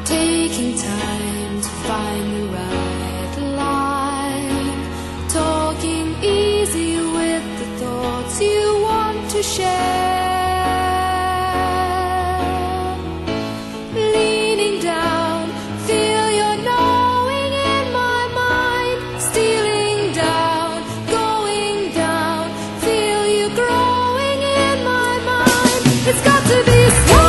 taking time to find the right line, talking easy with the thoughts you want to share, leaning down, feel your knowing in my mind, stealing down, going down, feel you growing in my mind. It's got to be slow.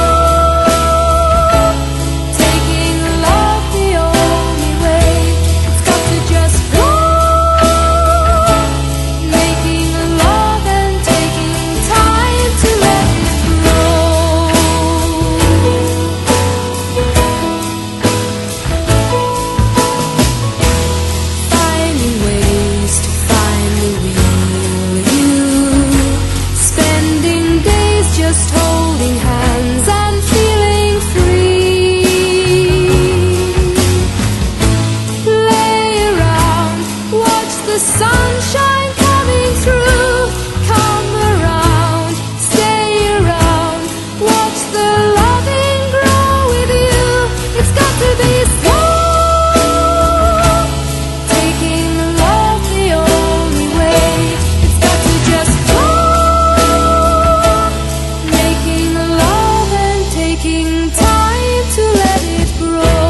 Sunshine coming through, come around, stay around, watch the loving grow with you. It's got to be slow, taking love the only way. It's got to just flow, making love and taking time to let it grow.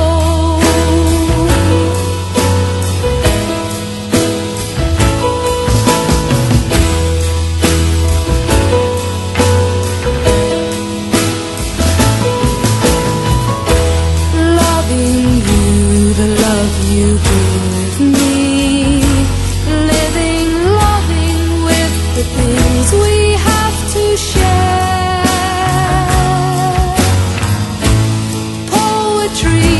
You give me, living, loving with the things we have to share. Poetry